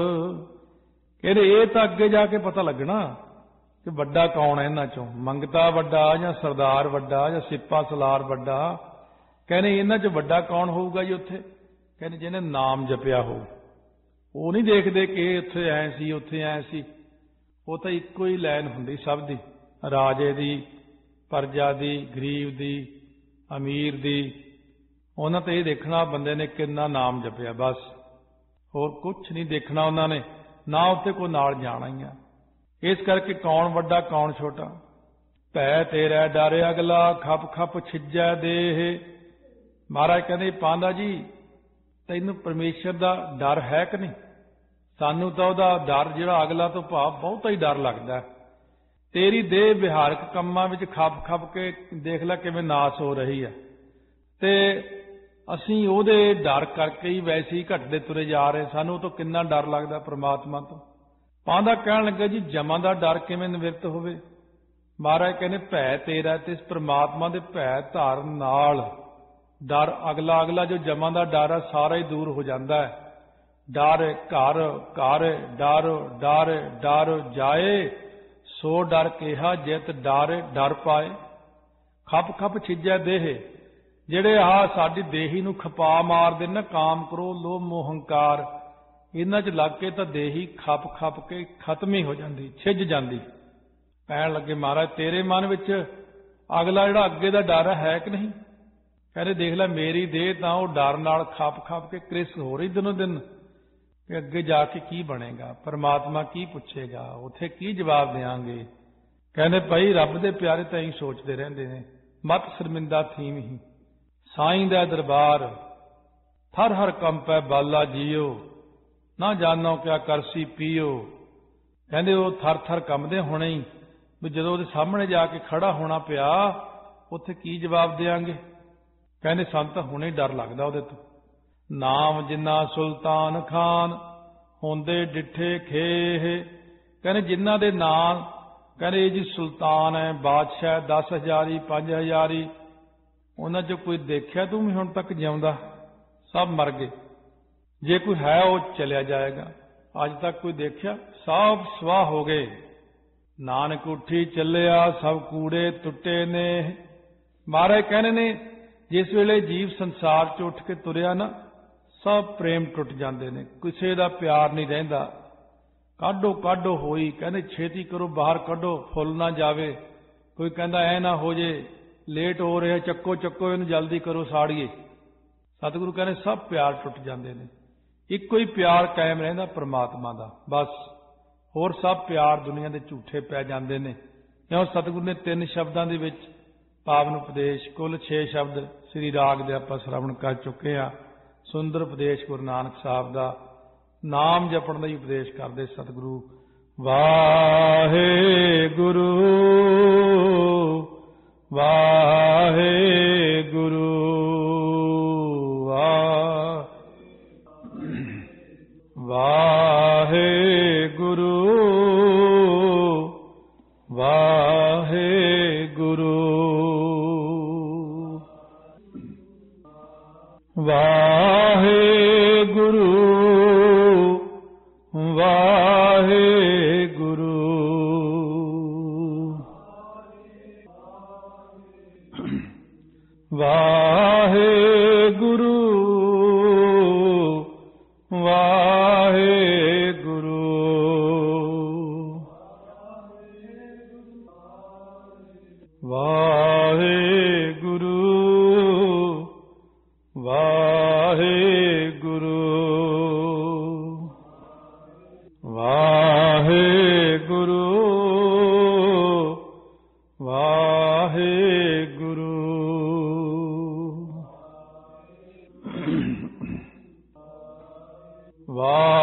[SPEAKER 1] ਕਹਿੰਦੇ ਇਹ ਤਾਂ ਅੱਗੇ ਜਾ ਕੇ ਪਤਾ ਲੱਗਣਾ ਕਿ ਵੱਡਾ ਕੌਣ ਹੈ ਇਹਨਾਂ ਚੋਂ, ਮੰਗਤਾ ਵੱਡਾ ਜਾਂ ਸਰਦਾਰ ਵੱਡਾ ਜਾਂ ਸਿੱਪਾ ਸਲਾਰ ਵੱਡਾ। ਕਹਿੰਦੇ ਇਹਨਾਂ 'ਚ ਵੱਡਾ ਕੌਣ ਹੋਊਗਾ ਜੀ ਉੱਥੇ? ਕਹਿੰਦੇ ਜਿਹਨੇ ਨਾਮ ਜਪਿਆ ਹੋਊ। ਉਹ ਨਹੀਂ ਦੇਖਦੇ ਕਿ ਉੱਥੇ ਐ ਸੀ ਉੱਥੇ ਐ ਸੀ, ਉਹ ਤਾਂ ਇੱਕੋ ਹੀ ਲਾਈਨ ਹੁੰਦੀ ਸਭ ਦੀ, ਰਾਜੇ ਦੀ, ਪ੍ਰਜਾ ਦੀ, ਗਰੀਬ ਦੀ, ਅਮੀਰ ਦੀ। ਉਹਨਾਂ ਤੇ ਇਹ ਦੇਖਣਾ ਬੰਦੇ ਨੇ ਕਿੰਨਾ ਨਾਮ ਜਪਿਆ, ਬਸ ਹੋਰ ਕੁਛ ਨਹੀਂ ਦੇਖਣਾ ਉਹਨਾਂ ਨੇ, ਨਾ ਉੱਥੇ ਕੋਈ ਨਾਲ ਜਾਣਾ ਹੀ ਆ। ਇਸ ਕਰਕੇ ਕੌਣ ਵੱਡਾ ਕੌਣ ਛੋਟਾ। ਭੈ ਤੇਰਾ ਡਰ ਅਗਲਾ, ਖਪ ਖਪ ਛਿਜੈ ਦੇਹ। ਮਹਾਰਾਜ ਕਹਿੰਦੇ ਪਾਂਦਾ ਜੀ ਤੈਨੂੰ ਪਰਮੇਸ਼ਰ ਦਾ ਡਰ ਹੈ ਕਿ ਨਹੀਂ? ਸਾਨੂੰ ਤਾਂ ਉਹਦਾ ਡਰ ਜਿਹੜਾ ਅਗਲਾ ਤੋਂ ਭਾਵ ਬਹੁਤਾ ਹੀ ਡਰ ਲੱਗਦਾ। ਤੇਰੀ ਦੇਹ ਵਿਹਾਰਕ ਕੰਮਾਂ ਵਿੱਚ ਖਪ ਖਪ ਕੇ ਦੇਖ ਲੈ ਕਿਵੇਂ ਨਾਸ ਹੋ ਰਹੀ ਹੈ, ਤੇ ਅਸੀਂ ਉਹਦੇ ਡਰ ਕਰਕੇ ਹੀ ਵੈਸੇ ਹੀ ਘਟਦੇ ਤੁਰੇ ਜਾ ਰਹੇ। ਸਾਨੂੰ ਤੋਂ ਕਿੰਨਾ ਡਰ ਲੱਗਦਾ ਪ੍ਰਮਾਤਮਾ ਤੋਂ। ਪਾਂਦਾ ਕਹਿਣ ਲੱਗਾ ਜੀ ਜਮਾਂ ਦਾ ਡਰ ਕਿਵੇਂ ਨਿਵਰਤ ਹੋਵੇ? ਮਹਾਰਾਜ ਕਹਿੰਦੇ ਭੈ ਤੇਰਾ, ਤੇ ਇਸ ਪ੍ਰਮਾਤਮਾ ਦੇ ਭੈ ਧਾਰਨ ਨਾਲ ਡਰ ਅਗਲਾ ਅਗਲਾ ਜੋ ਜਮਾਂ ਦਾ ਡਰ ਹੈ ਸਾਰਾ ਹੀ ਦੂਰ ਹੋ ਜਾਂਦਾ ਹੈ। ਡਰ ਘਰ ਘਰ ਡਰ ਡਰ ਡਰ ਜਾਏ, ਸੋ ਡਰ ਕਿਹਾ ਜਿਤ ਡਰ ਡਰ ਪਾਏ। ਖਪ ਖਪ ਛਿਜੈ ਦੇਹ, ਜਿਹੜੇ ਆਹ ਸਾਡੀ ਦੇਹੀ ਨੂੰ ਖਪਾ ਮਾਰਦੇ ਨਾ, ਕਾਮ ਕਰੋ ਲੋਭ ਮੋਹ ਹੰਕਾਰ, ਇਹਨਾਂ 'ਚ ਲੱਗ ਕੇ ਤਾਂ ਦੇਹੀ ਖਪ ਖਪ ਕੇ ਖਤਮ ਹੀ ਹੋ ਜਾਂਦੀ, ਛਿੱਜ ਜਾਂਦੀ। ਕਹਿਣ ਲੱਗੇ ਮਹਾਰਾਜ ਤੇਰੇ ਮਨ ਵਿੱਚ ਅਗਲਾ ਜਿਹੜਾ ਅੱਗੇ ਦਾ ਡਰ ਹੈ ਕਿ ਨਹੀਂ? ਕਹਿੰਦੇ ਦੇਖ ਲੈ ਮੇਰੀ ਦੇਹ ਤਾਂ ਉਹ ਡਰ ਨਾਲ ਖਪ ਖਪ ਕੇ ਕ੍ਰਿਸ ਹੋ ਰਹੀ ਦਿਨੋਂ ਦਿਨ, ਕਿ ਅੱਗੇ ਜਾ ਕੇ ਕੀ ਬਣੇਗਾ, ਪਰਮਾਤਮਾ ਕੀ ਪੁੱਛੇਗਾ, ਉੱਥੇ ਕੀ ਜਵਾਬ ਦੇਵਾਂਗੇ। ਕਹਿੰਦੇ ਭਾਈ ਰੱਬ ਦੇ ਪਿਆਰੇ ਤਾਂ ਇਹੀ ਸੋਚਦੇ ਰਹਿੰਦੇ ਨੇ, ਮਤ ਸ਼ਰਮਿੰਦਾ ਥੀਮ ਹੀ ਸਾਈਂ ਦਾ ਦਰਬਾਰ। ਥਰ ਹਰ ਕੰਪੈ ਬਾਲਾ ਜੀਓ, ਨਾ ਜਾਣੋ ਕਿਆ ਕਰਸੀ ਪੀਓ। ਕਹਿੰਦੇ ਉਹ ਥਰ ਥਰ ਕੰਬਦੇ ਹੋਣੇ ਹੀ, ਵੀ ਜਦੋਂ ਉਹਦੇ ਸਾਹਮਣੇ ਜਾ ਕੇ ਖੜਾ ਹੋਣਾ ਪਿਆ ਉੱਥੇ ਕੀ ਜਵਾਬ ਦੇਵਾਂਗੇ। ਕਹਿੰਦੇ ਸਾਨੂੰ ਤਾਂ ਹੁਣੇ ਡਰ ਲੱਗਦਾ ਉਹਦੇ ਤੋਂ। ਨਾਮ ਜਿੰਨਾ ਸੁਲਤਾਨ ਖਾਨ ਹੁੰਦੇ ਡਿੱਠੇ ਖੇਹ। ਕਹਿੰਦੇ ਜਿਨ੍ਹਾਂ ਦੇ ਨਾਮ ਕਹਿੰਦੇ ਇਹ ਜੀ ਸੁਲਤਾਨ ਹੈ, ਬਾਦਸ਼ਾਹ, ਦਸ ਹਜ਼ਾਰੀ ਪੰਜ ਹਜ਼ਾਰੀ, ਉਹਨਾਂ 'ਚ ਕੋਈ ਦੇਖਿਆ ਤੂੰ ਵੀ ਹੁਣ ਤੱਕ ਜਿਉਂਦਾ? ਸਭ ਮਰ ਗਏ। ਜੇ ਕੋਈ ਹੈ ਉਹ ਚਲਿਆ ਜਾਏਗਾ। ਅੱਜ ਤੱਕ ਕੋਈ ਦੇਖਿਆ? ਸਭ ਸਵਾਹ ਹੋ ਗਏ। ਨਾਨਕ ਉੱਠੀ ਚੱਲਿਆ ਸਭ ਕੂੜੇ ਟੁੱਟੇ ਨੇ। ਮਹਾਰਾਜ ਕਹਿੰਦੇ ਨੇ ਜਿਸ ਵੇਲੇ ਜੀਵ ਸੰਸਾਰ 'ਚ ਉੱਠ ਕੇ ਤੁਰਿਆ ਨਾ, ਸਭ ਪ੍ਰੇਮ ਟੁੱਟ ਜਾਂਦੇ ਨੇ, ਕਿਸੇ ਦਾ ਪਿਆਰ ਨਹੀਂ ਰਹਿੰਦਾ। ਕਾਢੋ ਕਾਢੋ ਹੋਈ, ਕਹਿੰਦੇ ਛੇਤੀ ਕਰੋ ਬਾਹਰ ਕੱਢੋ, ਫੁੱਲ ਨਾ ਜਾਵੇ। ਕੋਈ ਕਹਿੰਦਾ ਐ ਨਾ ਹੋ ਜੇ, ਲੇਟ ਹੋ ਰਿਹਾ, ਚੱਕੋ ਚੱਕੋ ਇਹਨੂੰ ਜਲਦੀ ਕਰੋ, ਸਾੜੀਏ। ਸਤਿਗੁਰੂ ਕਹਿੰਦੇ ਸਭ ਪਿਆਰ ਟੁੱਟ ਜਾਂਦੇ ਨੇ, ਇੱਕੋ ਹੀ ਪਿਆਰ ਕਾਇਮ ਰਹਿੰਦਾ ਪ੍ਰਮਾਤਮਾ ਦਾ, ਬਸ। ਹੋਰ ਸਭ ਪਿਆਰ ਦੁਨੀਆ ਦੇ ਝੂਠੇ ਪੈ ਜਾਂਦੇ ਨੇ। ਕਿਉਂ? ਸਤਿਗੁਰੂ ਨੇ ਤਿੰਨ ਸ਼ਬਦਾਂ ਦੇ ਵਿੱਚ ਪਾਵਨ ਉਪਦੇਸ਼, ਕੁੱਲ ਛੇ ਸ਼ਬਦ ਸ੍ਰੀ ਰਾਗ ਦੇ ਆਪਾਂ ਸ਼ਰਵਣ ਕਰ ਚੁੱਕੇ ਹਾਂ। ਸੁੰਦਰ ਉਪਦੇਸ਼ ਗੁਰੂ ਨਾਨਕ ਸਾਹਿਬ ਦਾ, ਨਾਮ ਜਪਣ ਦਾ ਹੀ ਉਪਦੇਸ਼ ਕਰਦੇ ਸਤਿਗੁਰੂ। ਵਾਹਿਗੁਰੂ ਵਾਹਿਗੁਰੂ ਵਾਹਿਗੁਰੂ ਵਾਹਿਗੁਰੂ ਵਾਹਿਗੁਰੂ ਵਾਹਿਗੁਰੂ ਵਾਹਿਗੁਰੂ ਵਾਹਿਗੁਰੂ ਵਾਹਿਗੁਰੂ ਵਾਹਿਗੁਰੂ ਵਾਹਿਗੁਰੂ ਵਾਹਿਗੁਰੂ